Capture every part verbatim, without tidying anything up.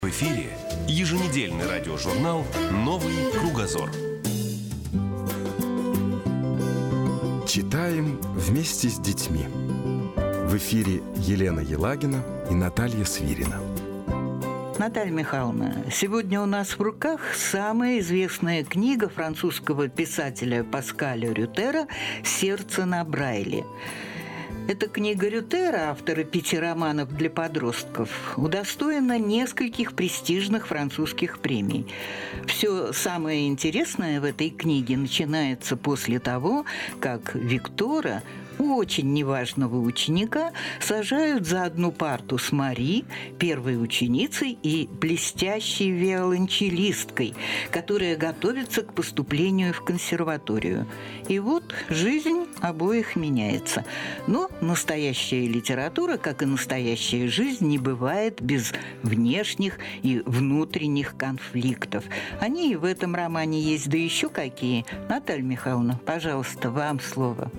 В эфире еженедельный радиожурнал «Новый кругозор». Читаем вместе с детьми. В эфире Елена Елагина и Наталья Свирина. Наталья Михайловна, сегодня у нас в руках самая известная книга французского писателя Паскаля Рютера «Сердце на Брайле». Эта книга Рютера, автора пяти романов для подростков, удостоена нескольких престижных французских премий. Все самое интересное в этой книге начинается после того, как Виктора, очень неважного ученика, сажают за одну парту с Мари, первой ученицей и блестящей виолончелисткой, которая готовится к поступлению в консерваторию. И вот жизнь обоих меняется. Но настоящая литература, как и настоящая жизнь, не бывает без внешних и внутренних конфликтов. Они и в этом романе есть, да еще какие. Наталья Михайловна, пожалуйста, вам слово.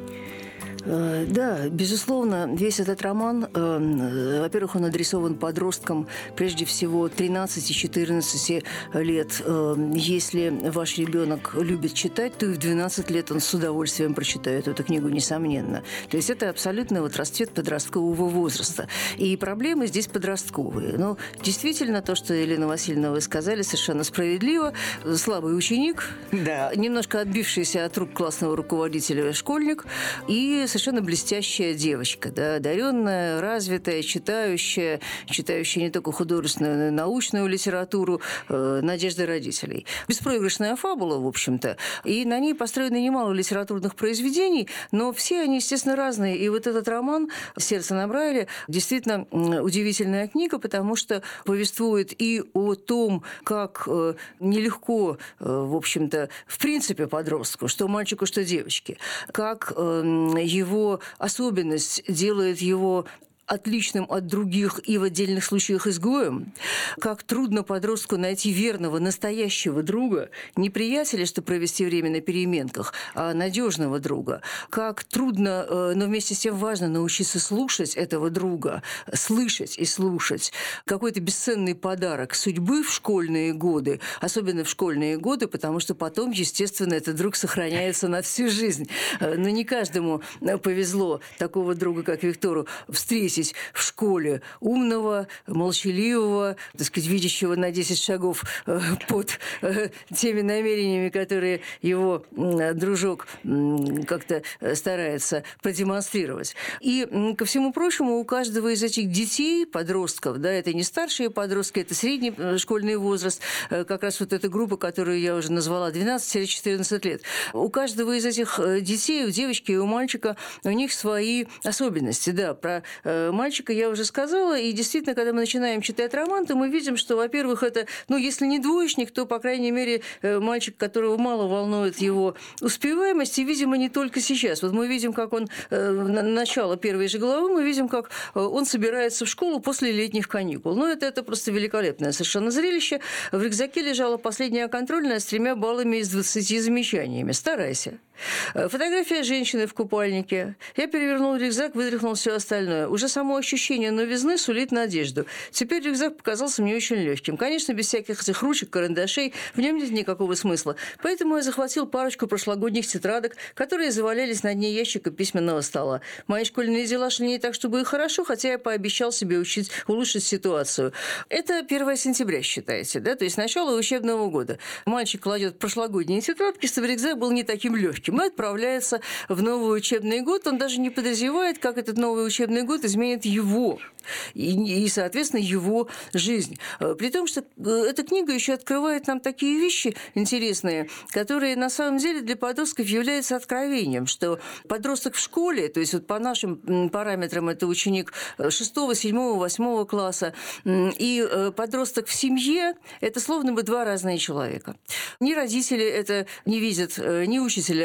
Да, безусловно, весь этот роман, э, во-первых, он адресован подросткам, прежде всего, тринадцати-четырнадцати лет. Э, если ваш ребенок любит читать, то и в двенадцать лет он с удовольствием прочитает эту книгу, несомненно. То есть это абсолютно вот расцвет подросткового возраста. И проблемы здесь подростковые. Но действительно, то, что, Елена Васильевна, вы сказали, совершенно справедливо. Слабый ученик, да. Немножко отбившийся от рук классного руководителя школьник и совершенно блестящая девочка, да, одаренная, развитая, читающая, читающая не только художественную, но и научную литературу, э, надежды родителей. Беспроигрышная фабула, в общем-то, и на ней построено немало литературных произведений, но все они, естественно, разные. И вот этот роман «Сердце на Брайле» действительно удивительная книга, потому что повествует и о том, как э, нелегко, э, в общем-то, в принципе, подростку, что мальчику, что девочке, как э, его особенность делает его отличным от других и в отдельных случаях изгоем, как трудно подростку найти верного, настоящего друга, не приятеля, чтобы провести время на переменках, а надежного друга, как трудно, но вместе с тем важно научиться слушать этого друга, слышать и слушать. Какой-то бесценный подарок судьбы в школьные годы, особенно в школьные годы, потому что потом, естественно, этот друг сохраняется на всю жизнь. Но не каждому повезло такого друга, как Виктору, встретить в школе умного, молчаливого, так сказать, видящего на десять шагов э, под э, теми намерениями, которые его э, дружок э, как-то старается продемонстрировать. И, э, ко всему прочему, у каждого из этих детей, подростков, да, это не старшие подростки, это средний школьный возраст, э, как раз вот эта группа, которую я уже назвала, двенадцать-четырнадцать лет. У каждого из этих детей, у девочки и у мальчика, у них свои особенности, да, про э, мальчика я уже сказала, и действительно, когда мы начинаем читать роман, то мы видим, что, во-первых, это, ну, если не двоечник, то, по крайней мере, мальчик, которого мало волнует его успеваемость, и, видимо, не только сейчас. Вот мы видим, как он, начало первой же главы, мы видим, как он собирается в школу после летних каникул. Ну, это, это просто великолепное совершенно зрелище. В рюкзаке лежала последняя контрольная с тремя баллами из двадцати замечаниями. Старайся. Фотография женщины в купальнике. Я перевернул рюкзак, вытряхнул все остальное. Уже само ощущение новизны сулит надежду. Теперь рюкзак показался мне очень легким. Конечно, без всяких этих ручек, карандашей, в нем нет никакого смысла. Поэтому я захватил парочку прошлогодних тетрадок, которые завалялись на дне ящика письменного стола. Мои школьные дела шли не так, чтобы и хорошо, хотя я пообещал себе учить, улучшить ситуацию. Это первое сентября, считаете, да? То есть начало учебного года. Мальчик кладет прошлогодние тетрадки, чтобы рюкзак был не таким легким. И отправляется в новый учебный год. Он даже не подозревает, как этот новый учебный год изменит его и, и, соответственно, его жизнь. При том, что эта книга еще открывает нам такие вещи интересные, которые на самом деле для подростков являются откровением, что подросток в школе, то есть вот по нашим параметрам это ученик шестого, седьмого, восьмого класса, и подросток в семье – это словно бы два разные человека. Ни родители это не видят, ни учителя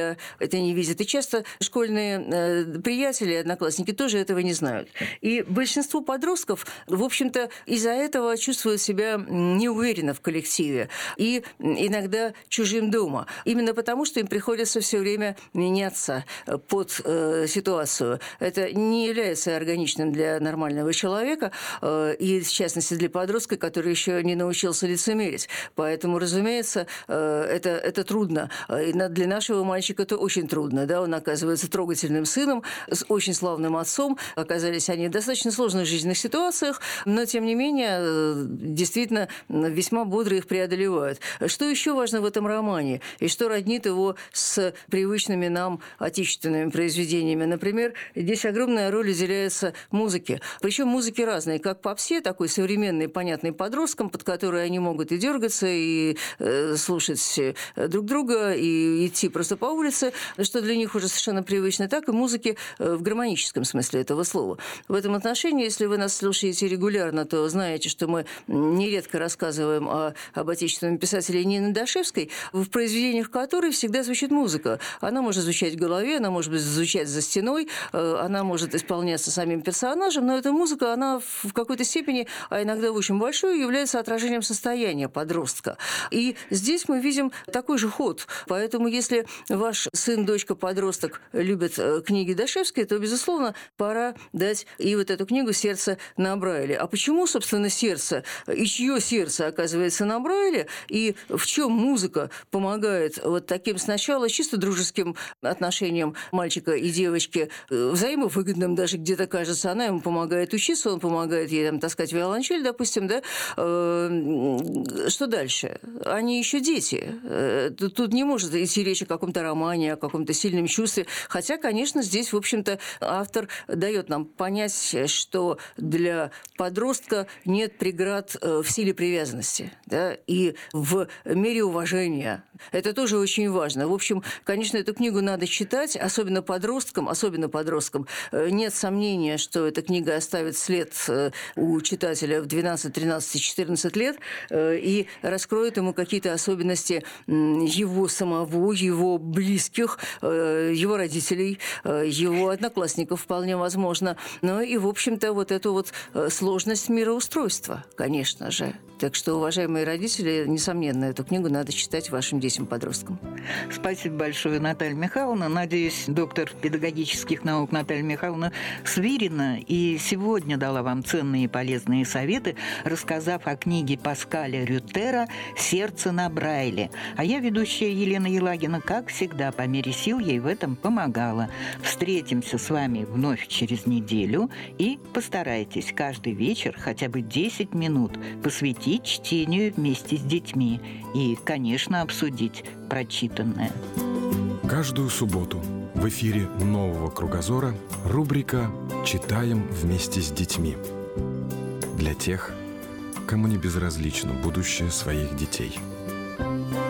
никогда это не видят. И часто школьные э, приятели, одноклассники тоже этого не знают. И большинство подростков, в общем-то, из-за этого чувствуют себя неуверенно в коллективе и иногда чужим дома. Именно потому, что им приходится все время меняться под э, ситуацию. Это не является органичным для нормального человека, э, и, в частности, для подростка, который еще не научился лицемерить. Поэтому, разумеется, э, это, это трудно. И для нашего мальчика это очень трудно. Да? Он оказывается трогательным сыном, с очень славным отцом. Оказались они в достаточно сложных жизненных ситуациях, но, тем не менее, э, действительно, весьма бодро их преодолевают. Что еще важно в этом романе? И что роднит его с привычными нам отечественными произведениями? Например, здесь огромная роль уделяется музыке. Причем музыки разные, как попсе, такой современный, понятный подросткам, под который они могут и дергаться, и э, слушать друг друга, и идти просто по улице, что для них уже совершенно привычно, так и музыки э, в гармоническом смысле этого слова. В этом отношении, если вы нас слушаете регулярно, то знаете, что мы нередко рассказываем о, об отечественном писателе Нины Дашевской, в произведениях которой всегда звучит музыка. Она может звучать в голове, она может звучать за стеной, э, она может исполняться самим персонажем, но эта музыка, она в какой-то степени, а иногда в очень большой, является отражением состояния подростка. И здесь мы видим такой же ход. Поэтому, если ваш сын, дочка, подросток любят книги Дашевской, то, безусловно, пора дать и вот эту книгу «Сердце на Брайле». А почему, собственно, сердце? И чье сердце оказывается на Брайле? И в чем музыка помогает вот таким сначала чисто дружеским отношениям мальчика и девочки, взаимовыгодным даже где-то кажется. Она ему помогает учиться, он помогает ей там, таскать виолончель, допустим, да? Что дальше? Они еще дети. Тут не может идти речь о каком-то романе, о каком-то сильном чувстве. Хотя, конечно, здесь, в общем-то, автор дает нам понять, что для подростка нет преград в силе привязанности, да? И в мере уважения. Это тоже очень важно. В общем, конечно, эту книгу надо читать, особенно подросткам, особенно подросткам. Нет сомнения, что эта книга оставит след у читателя в двенадцать, тринадцать, четырнадцать лет и раскроет ему какие-то особенности его самого, его близких, его родителей, его одноклассников, вполне возможно. Но и, в общем-то, вот эту вот сложность мироустройства, конечно же. Так что, уважаемые родители, несомненно, эту книгу надо читать вашим детям-подросткам. Спасибо большое, Наталья Михайловна. Надеюсь, доктор педагогических наук Наталья Михайловна Свирина и сегодня дала вам ценные и полезные советы, рассказав о книге Паскаля Рютера «Сердце на Брайле». А я, ведущая Елена Елагина, как всегда, по мере сил ей в этом помогала. Встретимся с вами вновь через неделю и постарайтесь каждый вечер хотя бы десять минут посвятить чтению вместе с детьми и, конечно, обсудить прочитанное. Каждую субботу в эфире «Нового кругозора» рубрика «Читаем вместе с детьми». Для тех, кому не безразлично будущее своих детей.